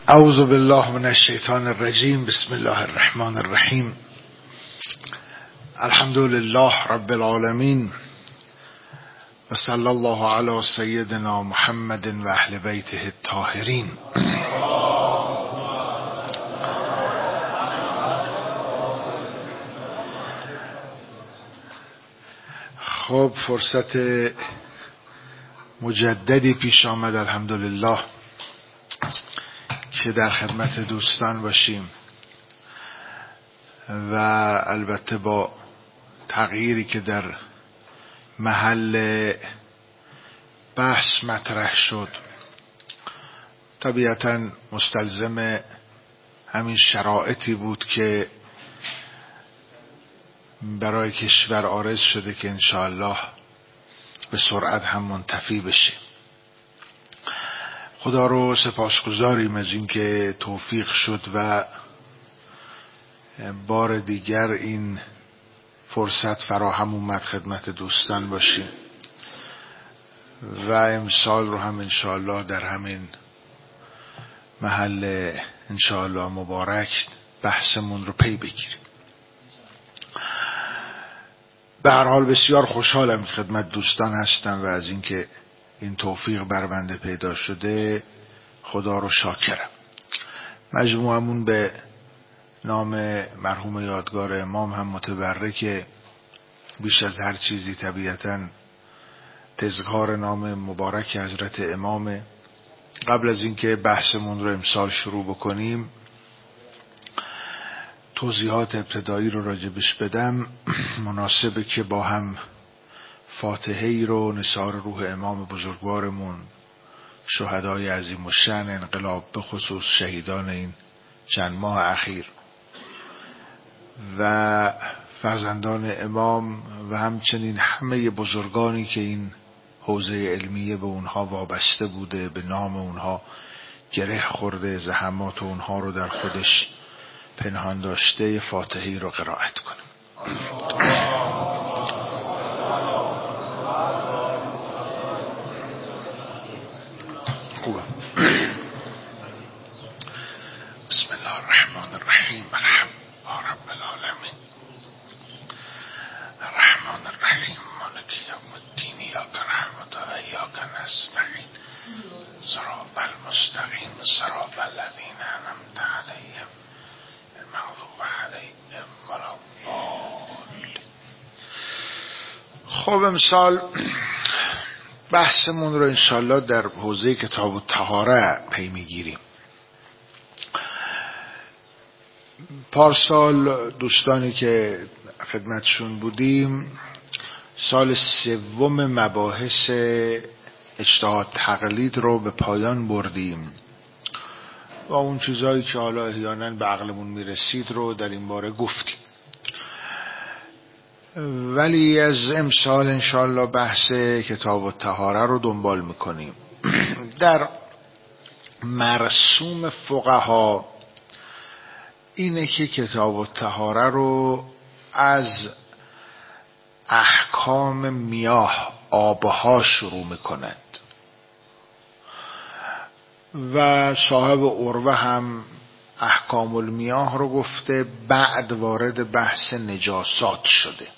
اعوذ بالله من الشیطان الرجیم. بسم الله الرحمن الرحیم. الحمد لله رب العالمین و صلی الله علی سیدنا محمد و اهل بیته الطاهرین. خب فرصت مجددی پیش آمد الحمدلله که در خدمت دوستان باشیم و البته با تغییری که در محل بحث مطرح شد طبیعتاً مستلزم همین شرایطی بود که برای کشور عارض شده که انشاءالله به سرعت هم منتفی بشه. خدا رو سپاسگزاریم از اینکه توفیق شد و بار دیگر این فرصت فراهم اومد خدمت دوستان باشیم و امسال رو هم انشاءالله در همین محل انشاءالله مبارک بحثمون رو پی بگیریم. به هر حال بسیار خوشحالم که خدمت دوستان هستم و از اینکه این توفیق بر بنده پیدا شده خدا رو شاکرم. مجموعمون به نام مرحوم یادگار امام هم متبرکه. بیش از هر چیزی طبیعتاً تذکار نام مبارک حضرت امام. قبل از اینکه بحثمون رو امسال شروع بکنیم توضیحات ابتدایی رو راجبش بدم. مناسبه که با هم فاتحه‌ای رو نثار روح امام بزرگوارمون شهدای عظیم الشأن انقلاب به خصوص شهیدان این چند ماه اخیر و فرزندان امام و همچنین همه بزرگانی که این حوزه علمیه به اونها وابسته بوده، به نام اونها گره خورده، زحمات اونها رو در خودش پنهان داشته، فاتحه‌ای رو قرائت کنیم. بسم الله الرحمن الرحیم. الحمدلله رب العالمین الرحمن الرحیم مالک یوم الدین ایاک نعبد و ایاک نستعین صراط المستقیم صراط الذین انعمت علیهم المغضوب علیهم ولا الضالین. خب امسال بحثمون رو انشالله در حوزه کتاب الطهاره پی میگیریم. پارسال دوستانی که خدمتشون بودیم سال سوم مباحث اجتهاد تقلید رو به پایان بردیم و اون چیزایی که حالا احیانا به عقلمون میرسید رو در این باره گفتیم. ولی از امسال انشاءالله بحث کتاب الطهاره رو دنبال میکنیم. در مرسوم فقها اینه که کتاب الطهاره رو از احکام میاه آبها شروع میکنند و صاحب عروه هم احکام المیاه رو گفته، بعد وارد بحث نجاسات شده.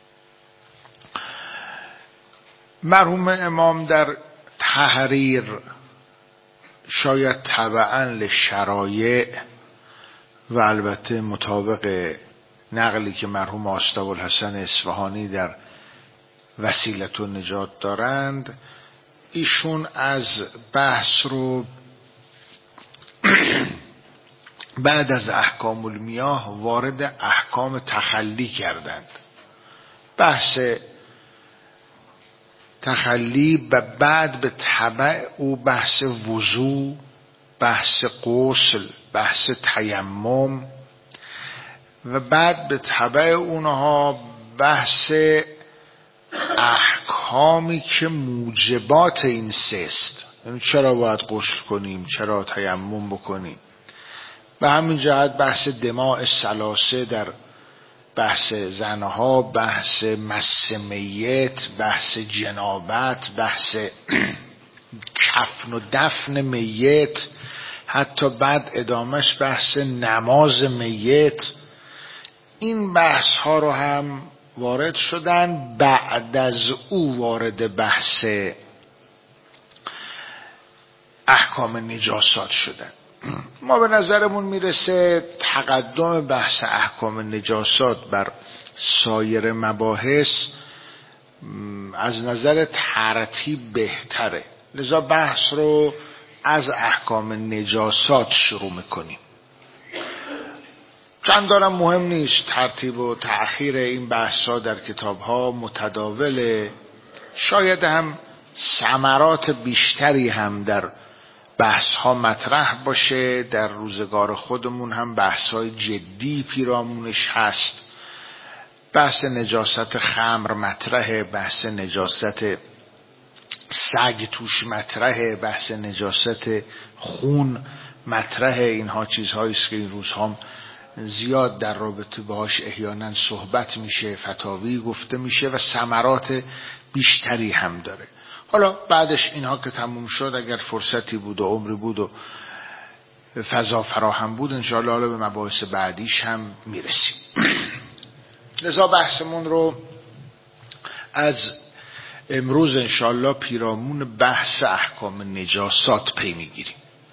مرحوم امام در تحریر شاید تبعاً لشرایع و البته مطابق نقلی که مرحوم آستابالحسن اصفهانی در وسیلة النجات دارند ایشون از بحث رو بعد از احکام المیاه وارد احکام تخلی کردند. بحث تخلی و بعد به تبع او بحث وضو، بحث غسل، بحث تیمم و بعد به تبع اونها بحث احکامی که موجبات این سست، یعنی چرا باید غسل کنیم، چرا تیمم بکنیم. به همین جهت بحث دماء ثلاثه در بحث زنها، بحث مس میت، بحث جنابت، بحث کفن و دفن میت، حتی بعد ادامش بحث نماز میت، این بحث ها رو هم وارد شدن. بعد از او وارد بحث احکام نجاسات شدن. ما به نظرمون میرسه تقدم بحث احکام نجاسات بر سایر مباحث از نظر ترتیب بهتره، لذا بحث رو از احکام نجاسات شروع میکنیم. چندانم مهم نیست، ترتیب و تأخیر این بحث‌ها در کتاب‌ها متداوله، شاید هم ثمرات بیشتری هم در بحث‌ها مطرح باشه. در روزگار خودمون هم بحث‌های جدی پیرامونش هست. بحث نجاست خمر مطرحه، بحث نجاست سگ توش مطرحه، بحث نجاست خون مطرحه. اینها چیزهایی است که این روزها زیاد در رابطه باهاش احیانا صحبت میشه، فتاوی گفته میشه و ثمرات بیشتری هم داره. حالا بعدش اینها که تموم شد، اگر فرصتی بود و عمری بود و فضا فراهم بود، انشاءالله حالا به مباحث بعدیش هم میرسیم. لذا بحثمون رو از امروز انشاءالله پیرامون بحث احکام نجاسات پی میگیریم.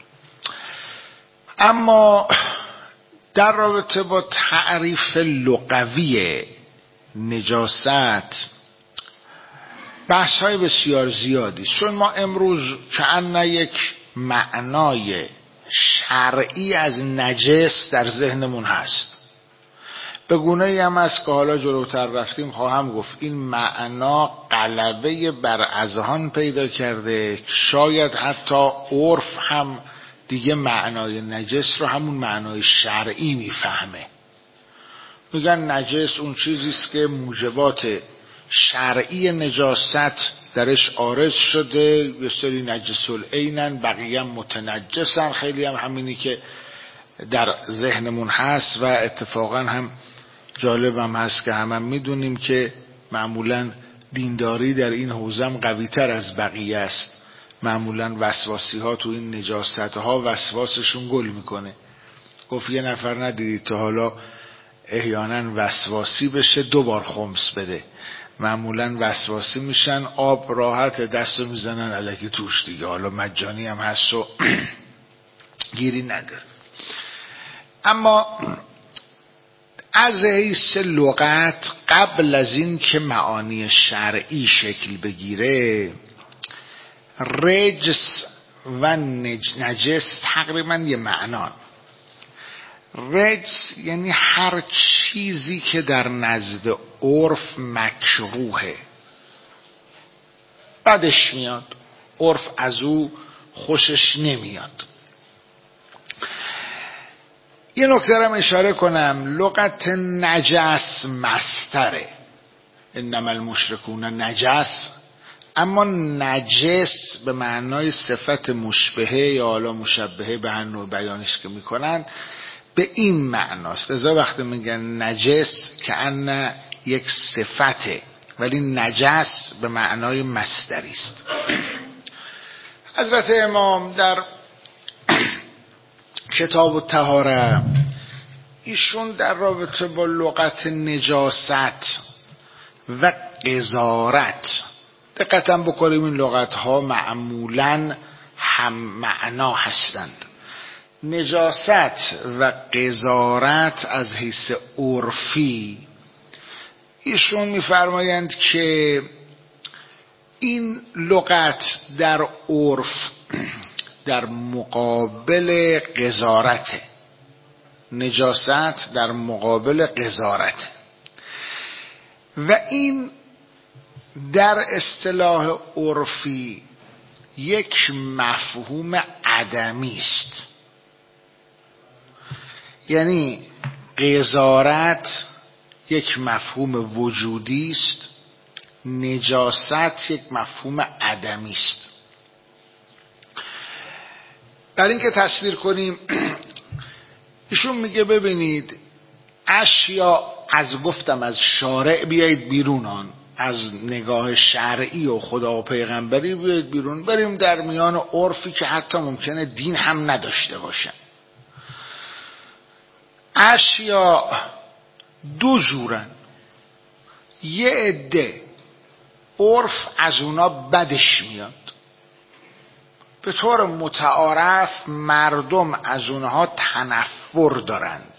اما در رابطه با تعریف لغوی نجاست بحث های بسیار زیادی، چون ما امروز کأن یک معنای شرعی از نجس در ذهنمون هست. به گونه‌ای هم است که حالا جلوتر رفتیم خواهم گفت این معنا غلبه بر اذهان پیدا کرده، شاید حتی عرف هم دیگه معنای نجس رو همون معنای شرعی میفهمه. میگن نجس اون چیزی است که موجبات شرعی نجاست درش عارض شده، یه سری نجس العینن، بقیه هم متنجسن. خیلی هم همینی که در ذهنمون هست و اتفاقا هم جالب هم هست که همه میدونیم که معمولا دینداری در این حوزه قوی تر از بقیه است. معمولا وسواسی ها تو این نجاست ها وسواسشون گل میکنه. گفت یه نفر ندیدید تا حالا احیانا وسواسی بشه 2 بار خمس بده؟ معمولا وسواسی میشن، آب راحت دستو میزنن الکی توش دیگه، حالا مجانی هم هست و گیری نداره. اما از حیث لغت قبل از این که معانی شرعی شکل بگیره، رجس و نجس تقریبا یه معنان. رجس یعنی هر چیزی که در نزد عرف مکروهه، بدش میاد، عرف از او خوشش نمیاد. یه نکته رو اشاره کنم، لغت نجس مصدره، انما المشرکون نجس، اما نجس به معنای صفت مشبهه یا حالا مشبهه به هر نوع بیانش که میکنن به این معناست. لذا وقتی میگن نجس که ان یک صفته، ولی نجس به معنای مصدری است. حضرت امام در کتاب الطهاره ایشون در رابطه با لغت نجاست و قذارت، دقیقاً بکنیم این لغت ها معمولاً هم معنا هستند. نجاست و قذارت از حیث عرفی ایشون میفرمایند که این لغت در عرف در مقابل قذارت، نجاست در مقابل قذارت، و این در اصطلاح عرفی یک مفهوم عدمی است. یعنی قذارت یک مفهوم وجودی است، نجاست یک مفهوم عدمی است. برای اینکه تصویر کنیم، ایشون میگه ببینید اشیا از گفتم از شارع بیایید بیرون، آن از نگاه شرعی و خدا و پیغمبری بیاید بیرون، بریم در میان عرفی که حتی ممکنه دین هم نداشته باشن. اشیاء دو جورن. یه عده عرف از اونا بدش میاد، به طور متعارف مردم از اونها تنفر دارند.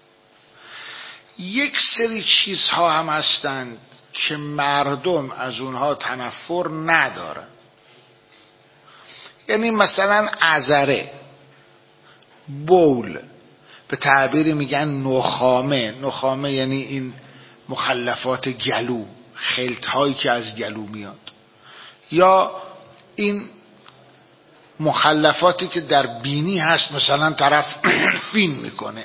یک سری چیزها هم هستند که مردم از اونها تنفر ندارن. یعنی مثلا عذره، بول، به تعبیری میگن نخامه یعنی این مخلفات گلو، خلط هایی که از گلو میاد، یا این مخلفاتی که در بینی هست، مثلا طرف فین میکنه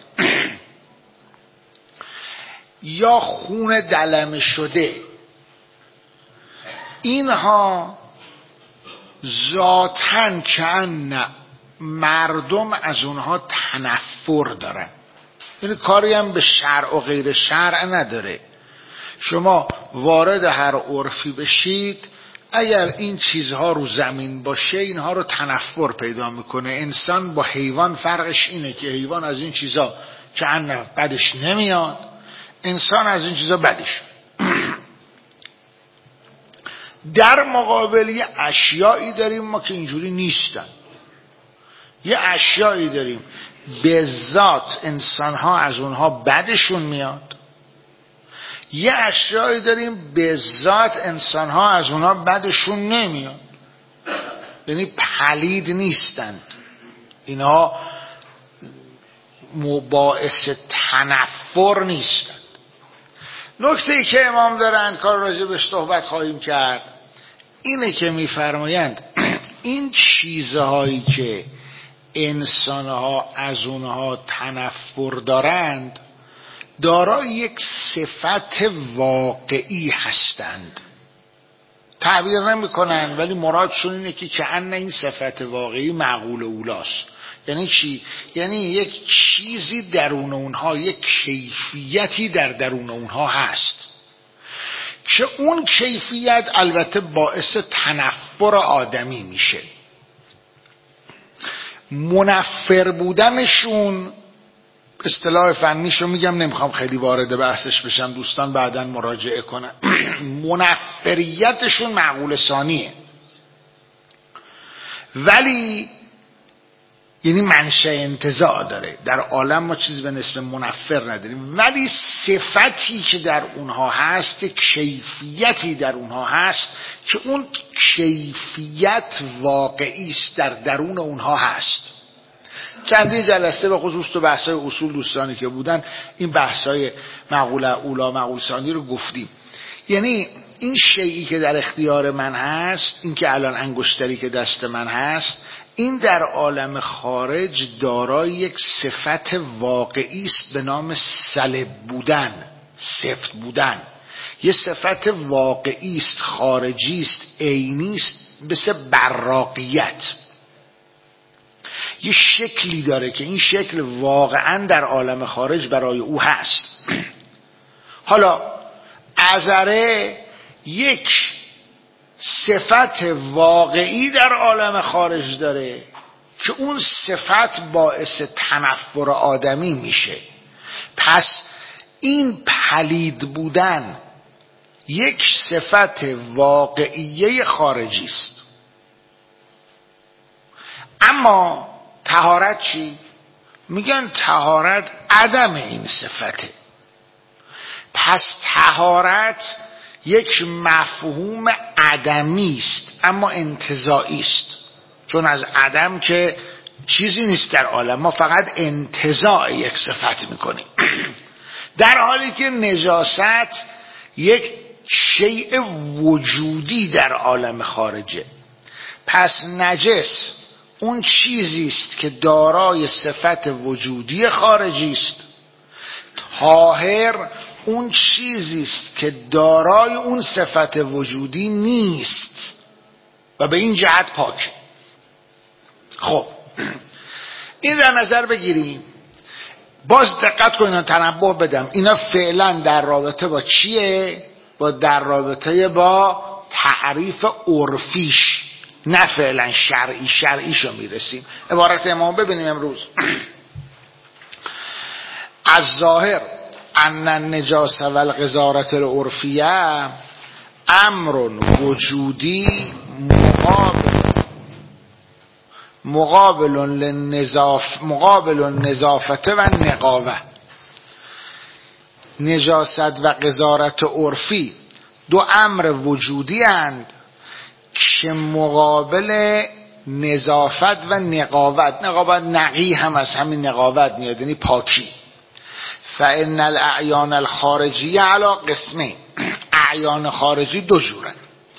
یا خون دلمه شده، اینها ذاتاً کأن مردم از اونها تنفر دارن. یعنی کاری هم به شرع و غیر شرع نداره. شما وارد هر عرفی بشید، اگر این چیزها رو زمین باشه اینها رو تنفر پیدا میکنه. انسان با حیوان فرقش اینه که حیوان از این چیزها کأن بدش نمیاد، انسان از این چیزها بدش. در مقابل یه اشیایی داریم ما که اینجوری نیستن. یه اشیایی داریم به ذات انسانها از اونها بدشون میاد، یه اشیایی داریم به ذات انسانها از اونها بدشون نمیاد، یعنی پلید نیستند، اینها باعث تنفر نیستند. نکته‌ای که امام دارند کار راجع بهش صحبت خواهیم کرد اینه که میفرمایند این چیزهایی که انسانها از اونها تنفر دارند دارای یک صفت واقعی هستند. تعبیر نمی کنند ولی مرادشون اینه که کأن این صفت واقعی معقول اولاست. یعنی چی؟ یعنی یک چیزی درون اونها، یک کیفیتی در درون اونها هست که اون کیفیت البته باعث تنفر آدمی میشه. منفر بودنشون، اصطلاح فنیشو میگم نمیخوام خیلی وارد بحثش بشم، دوستان بعداً مراجعه کنن. منفریتشون معقول ثانیه، ولی یعنی منشأ انتزاع داره. در عالم ما چیزی به نسبت منفر نداریم، ولی صفتی که در اونها هست، کیفیتی در اونها هست که اون کیفیت واقعی است، در درون اونها هست. چندین جلسه به خصوص تو بحث‌های اصول دوستانی که بودن این بحث‌های معقول اولا معقول ثانی رو گفتیم. یعنی این شیئی که در اختیار من هست، این که الان انگشتری که دست من هست، این در عالم خارج دارای یک صفت واقعی است به نام سلب بودن، سفت بودن. یه صفت واقعی است، خارجی است، عینی است، مثل براقیت. یه شکلی داره که این شکل واقعا در عالم خارج برای او هست. حالا عذره یک صفت واقعی در عالم خارج داره که اون صفت باعث تنفر آدمی میشه. پس این پلید بودن یک صفت واقعیه خارجی است. اما طهارت چی؟ میگن طهارت عدم این صفته. پس طهارت یک مفهوم عدمی است اما انتزاعی است، چون از عدم که چیزی نیست در عالم، ما فقط انتزاع یک صفت میکنیم. در حالی که نجاست یک شیء وجودی در عالم خارجه. پس نجس اون چیزی است که دارای صفت وجودی خارجی است، طاهر اون چیزی است که دارای اون صفت وجودی نیست و به این جهت پاکه. خب این در نظر بگیریم. باز دقت کنید، تنبه بدم، اینا فعلا در رابطه با چیه؟ در رابطه با تعریف عرفیش، نه فعلا شرعیشو میرسیم. عبارت امام ببینیم امروز. از ظاهر ان النجاسه و القذارة العرفیه امر وجودی مقابل النظافه و النقاوه. نجاست و قذارت عرفی دو امر وجودی اند که مقابل نظافت و نقاوت. نقاوت نقی هم از همین نقاوت میاد، یعنی پاکی. فان الاعیان الخارجیه علی قسمین، اعیان خارجی دو جوره.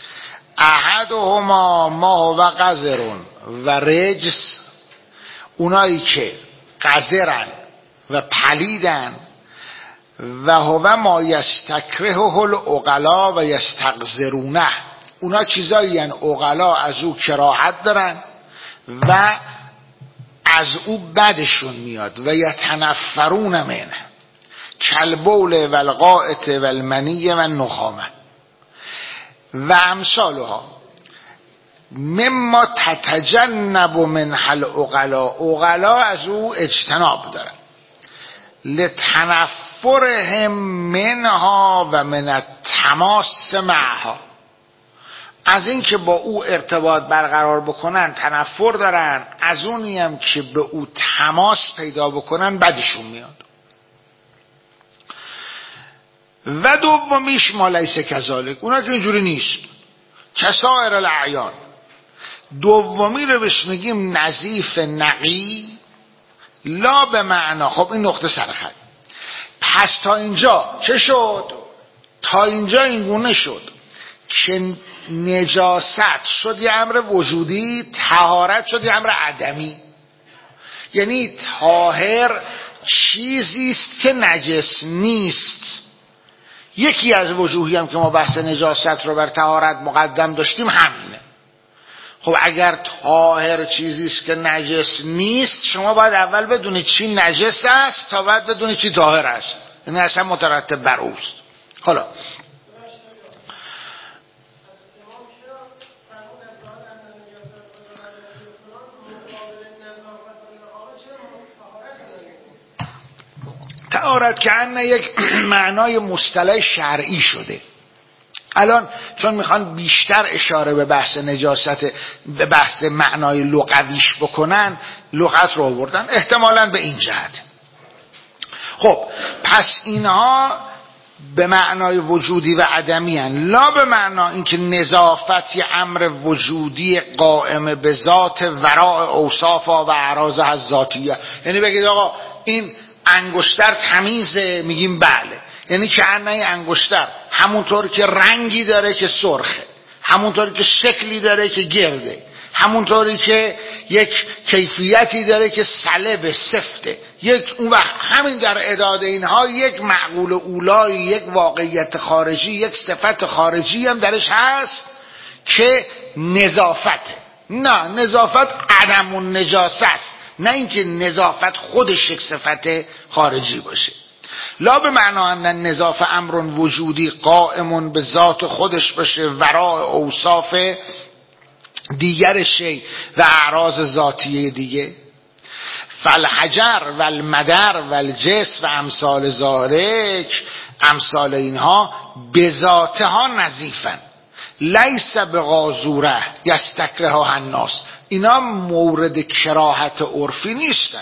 احدهما ما هو قذر و رجس، اونایی که قذرن و پلیدن، و هو ما یستکرهه العقلا و یستقذرونه، اونا چیزایی هن عقلا از او کراهت دارن و از او بدشون میاد. و یتنفرون منه کالبول و الغائط و المنی و النخامه و امثالها مما تتجنب منها العقلا، عقلا از او اجتناب دارن. لتنفرهم منها و من التماس معها، از این که با او ارتباط برقرار بکنن تنفر دارن، از اونی هم که به او تماس پیدا بکنن بدشون میاد. و دومیش ما لیس کذالک، اونا که اینجوری نیست، کسائر الاعیان. دومی رو بهش میگیم نظیف نقی، لا به معنا. خب این نقطه سرخط. پس تا اینجا چه شد؟ تا اینجا اینگونه شد که نجاست شد یه امر وجودی، طهارت شد یه امر عدمی. یعنی طاهر چیزی است که نجس نیست. یکی از وجوهی هم که ما بحث نجاست رو بر طهارت مقدم داشتیم همینه. خب اگر طاهر چیزی است که نجس نیست، شما باید اول بدونید چی نجس است تا بعد بدونید چی طاهر است. این اصلا مترتب بر اوست. حالا طهارت که انه یک معنای مصطلح شرعی شده. الان چون میخوان بیشتر اشاره به بحث نجاست، به بحث معنای لغویش بکنن، لغت رو آوردن احتمالاً به این جهت. خب پس اینها به معنای وجودی و عدمی هن، لا به معنا اینکه نظافت یه امر وجودی قائم به ذات وراء اوصاف و اعراض ذاتیه. یعنی بگید آقا این انگشتر تمیزه، میگیم بله. یعنی که انه انگشتر همونطور که رنگی داره که سرخه، همونطور که شکلی داره که گرده، همونطوری که یک کیفیتی داره که صلب سفته، یک اون وقت همین در اعداد اینها یک معقول اولای، یک واقعیت خارجی، یک صفت خارجی هم درش هست که نظافته. نه، نظافت عدم النجاسه است، نه اینکه نظافت خودش یک صفت خارجی باشه. لا به معنا ان النظافه امر وجودی قائم به ذات خودش باشه، وراء اوصاف دیگر شی و اعراض ذاتیه دیگه. فالحجر و المدر و الجس و امثال ذالک، امثال اینها به ذاتها نظیفن، لیس به غازوره یستکرهها الناس، اینا مورد کراهت عرفی نیستن.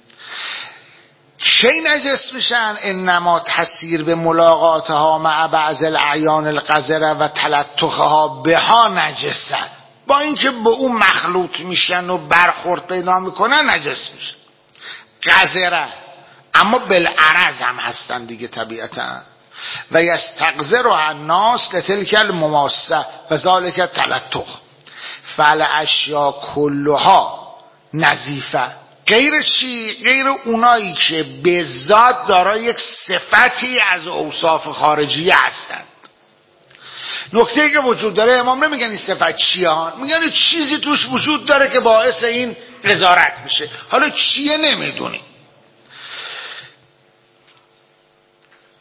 چی نجس میشن؟ انما تسیر به ملاقاتها مع بعض الاعیان القذره و تلطخها بها نجسن، با اینکه به اون مخلوط میشن و برخورد پیدا میکنن نجس میشن. قذره اما بالعرض هم هستن دیگه طبیعتا. و یستقذرها الناس لتلک المماسه و ذالک تلطخ. فالاشیا کلها نظیفه، غیر چی؟ غیر اونایی که به ذات دارای یک صفتی از اوصاف خارجی هستند. نکته که وجود داره، امام نمیگن این صفت چیه ها، میگن چیزی توش وجود داره که باعث این قذارت میشه. حالا چیه نمیدونی.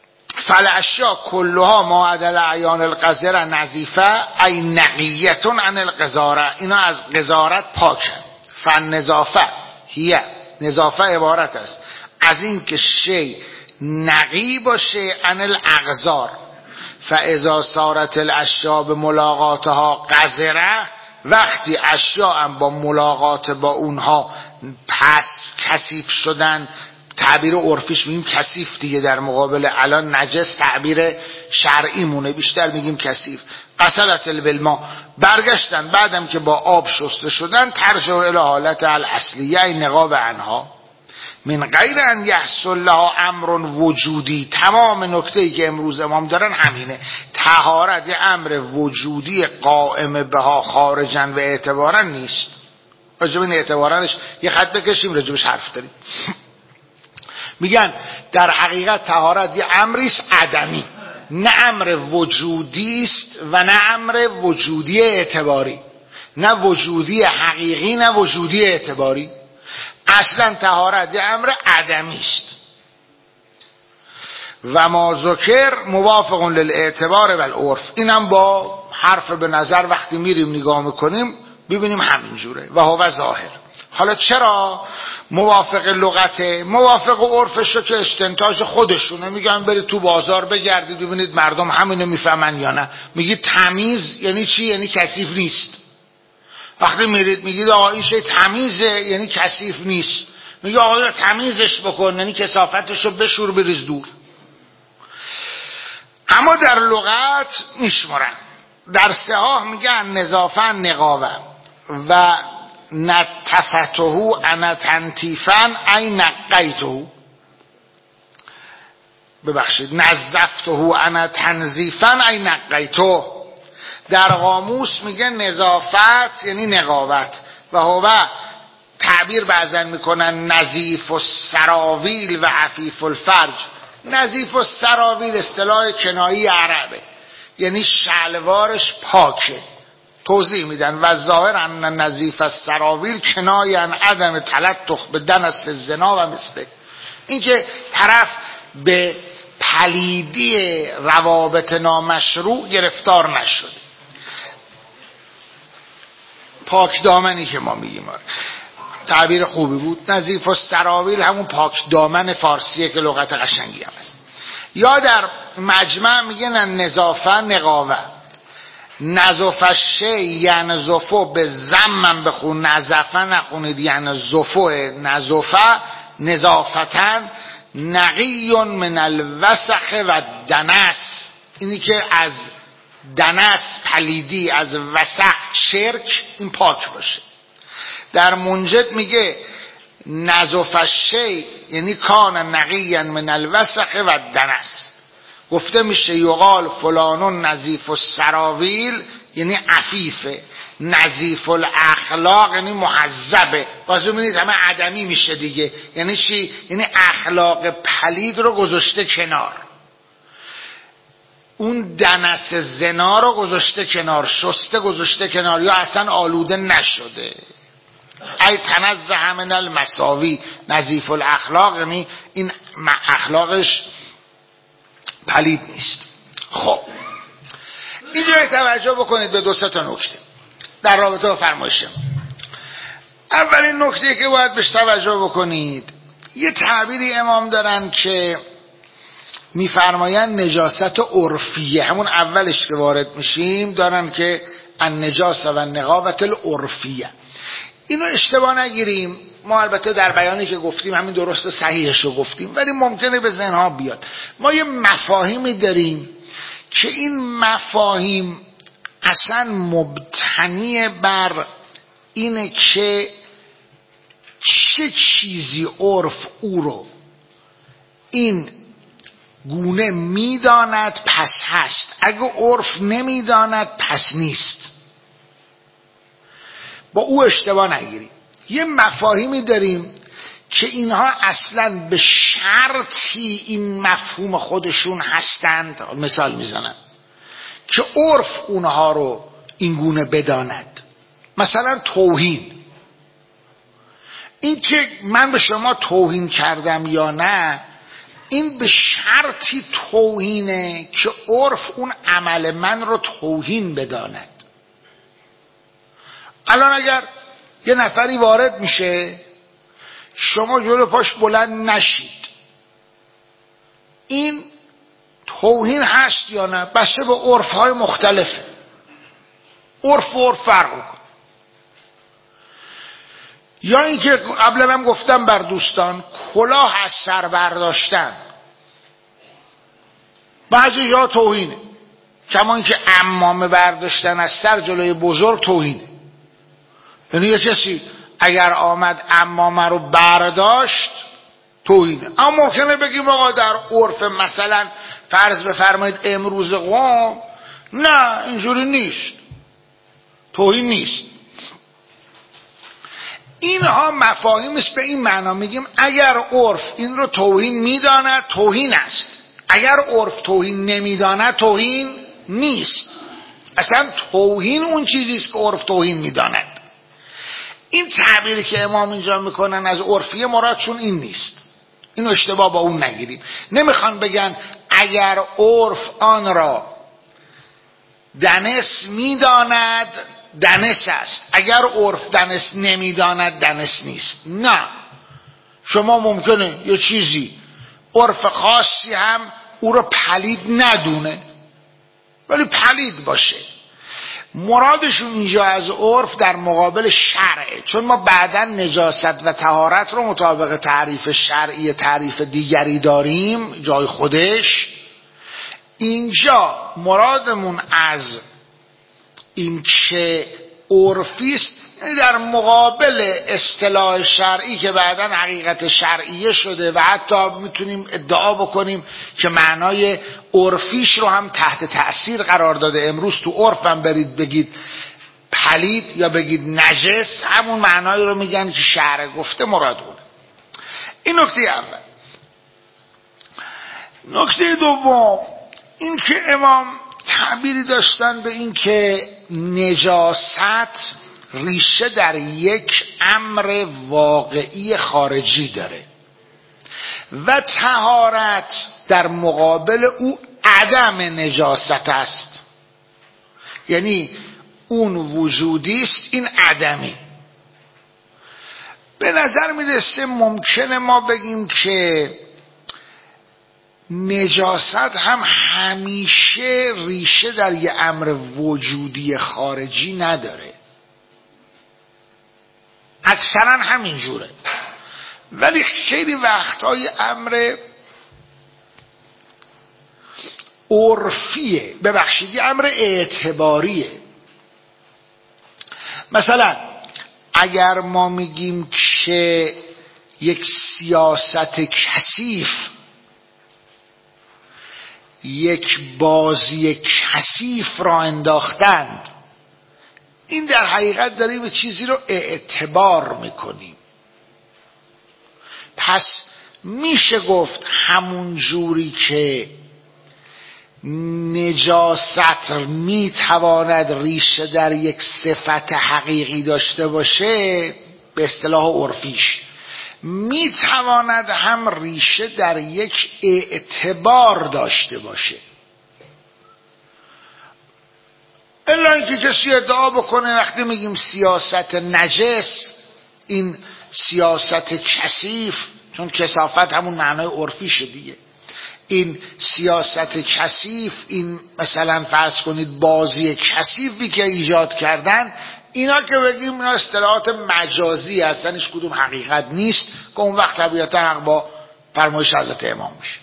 فالاشیا کلها ما عدل اعیان القذره نظیفه ای نقیتون عن القذاره، اینا از قذارت پاکن. فالنظافه هیه، نظافه عبارت است از این که شی نقی باشه عن الاقذار. فاذا صارت الاشیا به ملاقاتها قذره، وقتی اشیا هم با ملاقات با اونها پس کثیف شدن، تعبیر عرفیش میگیم کثیف دیگه، در مقابل الان نجس تعبیر شرعی مونه، بیشتر میگیم کثیف. غسلت بالماء، برگشتن بعدم که با آب شسته شدن، ترجع الی حالت الاصلیه ای نقاب عنها من غیر ان یحصل لها امر وجودی. تمام نکته‌ای که امروز امام دارن همینه، طهارت یه امر وجودی قائم بها خارجا و اعتبارا نیست. راجب این اعتبارانش یه خط بکشیم، راجبش حرف داریم. میگن در حقیقت طهارت یه امریست عدمی، نه امر وجودی است و نه امر وجودی اعتباری، نه وجودی حقیقی نه وجودی اعتباری. اصلا طهارت یه امر عدمی است. و ما ذکر موافق للاعتبار و العرف، اینم با حرف به نظر وقتی میریم نگاه میکنیم ببینیم همینجوره. و هو ظاهر. حالا چرا موافق لغته؟ موافق عرفش رو که استنتاج خودشونه، میگن برید تو بازار بگردید ببینید مردم همینو میفهمن یا نه. میگید تمیز یعنی چی؟ یعنی کثیف نیست. وقتی میرید میگید آقا این شی تمیزه یعنی کثیف نیست، میگه آقا تمیزش بکن یعنی کثافتش رو بشور بریز دور. اما در لغت میشمرن. در صحاح میگن نظافه نقاوه و نتفته انا تنتیفا ای نقیته، ببخشید نظفته انا تنظیفا ای نقیته. در قاموس میگه نظافت یعنی نقاوت. و هو تعبیر بعضن میکنن نظیف السراویل و عفیف الفرج. نظیف السراویل اصطلاح کنایی عربه، یعنی شلوارش پاکه. توضیح میدن و ظاهر ان نظیف السراویل کنایه عن عدم تلطخ به دنس الزنا و مثله، این که طرف به پلیدی روابط نامشروع گرفتار نشده. پاک دامنی که ما میگیم، تعبیر خوبی بود. نظیف السراویل همون پاک دامن فارسیه که لغت قشنگی هم است. یا در مجمع میگن نظافه نقاوه. نظافه شی ینظفو به زمم بخون، نظافه نخونید، ینظفو. نظافه نظافتن نقی من الوسخ و دنس، اینی که از دنس پلیدی، از وسخ شرک، این پاک باشه. در منجد میگه نظافه شی یعنی کان نقی من الوسخ و دنس. گفته میشه یقال فلانون نظیف السراویل یعنی عفیفه، نظیف الاخلاق یعنی محذبه. واسه ببینید همه عدمی میشه دیگه. یعنی چی؟ یعنی اخلاق پلید رو گذاشته کنار، اون دنس زنا رو گذاشته کنار، شسته گذاشته کنار، یا اصلا آلوده نشده. ای تنزه من المساوی، نظیف الاخلاق یعنی این اخلاقش پلید نیست. خب اینجا توجه بکنید به 2-3 تا نکته در رابطه با فرمایشم. اولین نکته که باید بهش توجه بکنید، یه تعبیری امام دارن که میفرمایند نجاست عرفیه، همون اولش که وارد میشیم دارن که النجاسه و نقاوت العرفیه. اینو اشتباه نگیریم، ما البته در بیانی که گفتیم همین درست صحیحش رو گفتیم، ولی ممکنه به ذهنها بیاد. ما یه مفاهیمی داریم که این مفاهیم اصلا مبتنی بر اینه که چه چیزی عرف او رو این گونه میداند پس هست، اگه عرف نمیداند پس نیست. با او اشتباه نگیریم. یه مفاهیمی داریم که اینها اصلا به شرطی این مفهوم خودشون هستند. مثال میزنم که عرف اونها رو این گونه بداند. مثلا توهین، این که من به شما توهین کردم یا نه، این به شرطی توهینه که عرف اون عمل من رو توهین بداند. الان اگر یه نفری وارد میشه شما جلو پاش بلند نشید، این توهین هست یا نه؟ بسته به عرف‌های مختلفه، عرف و عرف فرق میکنه. یا اینکه قبلا هم گفتم بر دوستان، کلاه از سر برداشتن بعضی جا توهینه، کما اینکه عمامه برداشتن از سر جلوی بزرگ توهینه. یعنی یه کسی اگر آمد عمامه رو برداشت توهینه. اما ممکنه بگیم آقا در عرف مثلا فرض بفرمایید امروز قوم نه اینجوری نیست، توهین نیست. اینها مفاهیم است به این معنا میگیم اگر عرف این رو توهین میداند توهین است، اگر عرف توهین نمیداند توهین نیست. اصلا توهین اون چیزی است که عرف توهین میداند. این تعبیری که امام اینجا میکنن از عرفیه مرادشون این نیست، این اشتباه با اون نگیریم. نمیخوان بگن اگر عرف آن را دنس میداند دنس است، اگر عرف دنس نمیداند دنس نیست. نه، شما ممکنه یه چیزی عرف خاصی هم او رو پلید ندونه ولی پلید باشه. مرادشون اینجا از عرف در مقابل شرعه، چون ما بعداً نجاست و طهارت رو مطابق تعریف شرعی تعریف دیگری داریم جای خودش. اینجا مرادمون از این که عرفیست در مقابل اصطلاح شرعی که بعداً حقیقت شرعیه شده و حتی میتونیم ادعا بکنیم که معنای عرفیش رو هم تحت تأثیر قرار داده. امروز تو عرف هم برید بگید پلید یا بگید نجس، همون معنایی رو میگن که شرع گفته مراد اونه. این نکته اول. نکته دوم این که امام تعبیری داشتن به این که نجاست ریشه در یک امر واقعی خارجی داره و طهارت در مقابل او عدم نجاست است. یعنی اون وجودی است، این عدمی. به نظر میرسه ممکنه ما بگیم که نجاست هم همیشه ریشه در یه امر وجودی خارجی نداره، اکثرا همین جوره، ولی خیلی وقتهای امر عرفیه، ببخشید یه امر اعتباریه. مثلا اگر ما میگیم که یک سیاست کثیف، یک بازی کثیف را انداختند، این در حقیقت داریم به چیزی رو اعتبار میکنیم. پس میشه گفت همون جوری که نجاست میتواند ریشه در یک صفت حقیقی داشته باشه، به اصطلاح عرفیش میتواند هم ریشه در یک اعتبار داشته باشه. الا اینکه کسی ادعا بکنه وقتی میگیم سیاست نجس این سیاست کثیف، چون کثافت همون معنای عرفیشه دیگه، این سیاست کثیف، این مثلا فرض کنید بازی کثیفی که ایجاد کردن، اینا که بگیم اینا اصطلاحات مجازی هستن، هیچ کدوم حقیقت نیست که اون وقت طبیعتا حق با فرمایش حضرت امام میشه.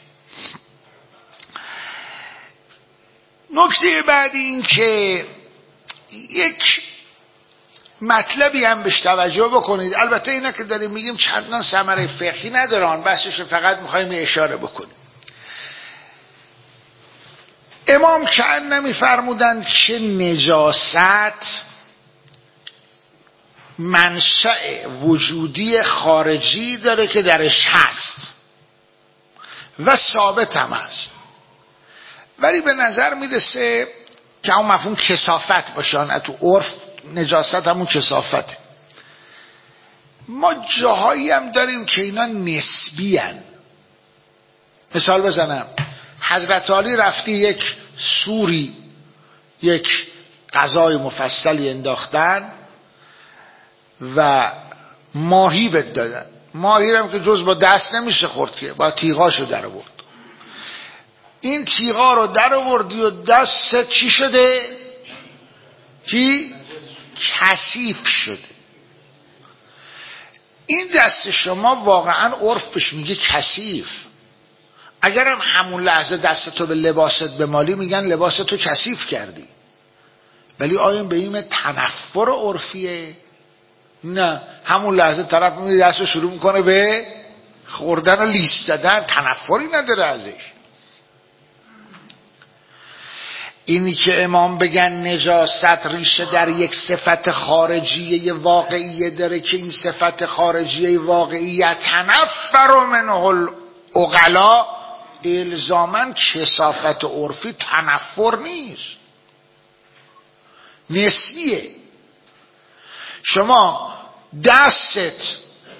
نکته بعدی این که یک مطلبی هم بهش توجه بکنید، البته اینا که داریم میگیم چندان ثمره فقهی ندارن، بحثش فقط میخوایم اشاره بکنیم. امام کأن نمیفرمودند که نجاست منشأ وجودی خارجی داره که درش هست و ثابت هم هست، ولی به نظر میرسه که همون مفهوم کثافت باشن. تو عرف نجاست همون کثافت. ما جاهایی هم داریم که اینا نسبی هن. مثال بزنم، حضرت علی رفتی یک سوری یک غذای مفصلی انداختن و ماهی بد دادن، ماهی رو که جز با دست نمیشه خورد که با تیغاشو در آورد. این تیغا رو در آوردی و دست چی شده؟ چی؟ کثیف شده. این دست شما واقعا عرف بهش میگه کثیف. اگرم همون لحظه دستتو به لباست بمالی میگن لباستو کثیف کردی، ولی آیا به این تنفر عرفیه؟ نه، همون لحظه طرف میگه دستو شروع میکنه به خوردن و لیست دادن، تنفری نداره ازش. اینی که امام بگن نجاست ریشه در یک صفت خارجیه واقعیه داره که این صفت خارجیه واقعیه تنفر منه العقلا، الزاماً کثافت عرفی تنفر نیست، نسبیه. شما دستت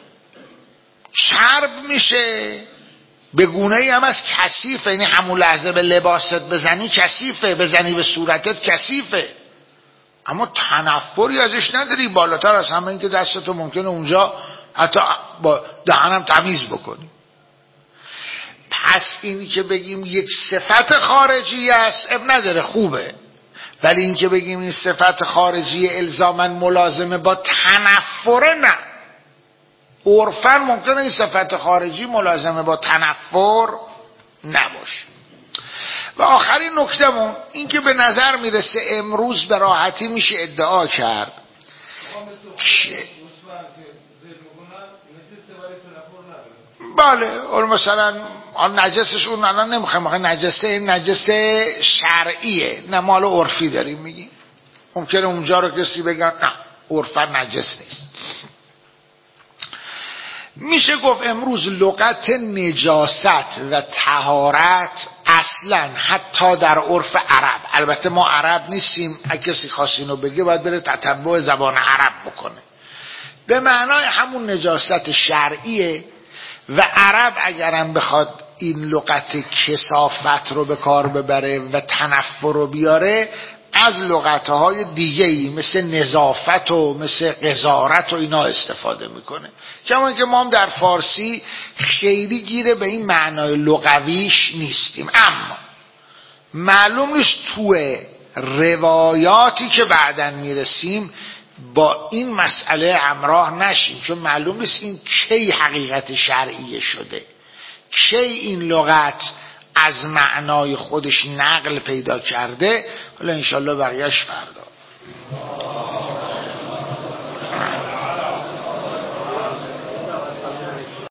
چرب میشه به گونه‌ای هم از کثیفه، یعنی همون لحظه به لباست بزنی کثیفه، بزنی به صورتت کثیفه، اما تنفری ازش نداری. بالاتر از همه این که دستتو ممکنه اونجا حتی با دهنم تمیز بکنی. پس اینی که بگیم یک صفت خارجی است اب نداره، خوبه، ولی این که بگیم این صفت خارجی الزاماً ملازمه با تنفر، نه. عرفاً ممکنه این صفت خارجی ملازمه با تنفر نباشه. و آخرین نکتهمون این که به نظر میرسه امروز به راحتی میشه ادعا کرد بله اون مثلا نجسش اون الان نمیخوایم نجسه، این نجسه شرعیه نه مال عرفی داریم میگیم. ممکنه اونجا رو کسی بگن نه عرفا نجس نیست. میشه گفت امروز لغت نجاست و طهارت اصلا حتی در عرف عرب، البته ما عرب نیستیم، اگه کسی خواست اینو بگه باید بره تتبع زبان عرب بکنه، به معنای همون نجاست شرعیه. و عرب اگرم بخواد این لغت کثافت رو به کار ببره و تنفر رو بیاره، از لغتهای دیگه‌ای مثل نظافت و مثل قذارت و اینا استفاده میکنه. کما که ما هم در فارسی خیلی گیره به این معنای لغویش نیستیم، اما معلوم نیست توی روایاتی که بعداً میرسیم با این مسئله همراه نشیم، چون معلوم نیست این کی حقیقت شرعیه شده، کی این لغت از معنای خودش نقل پیدا کرده. حالا انشالله بقیهش فردا.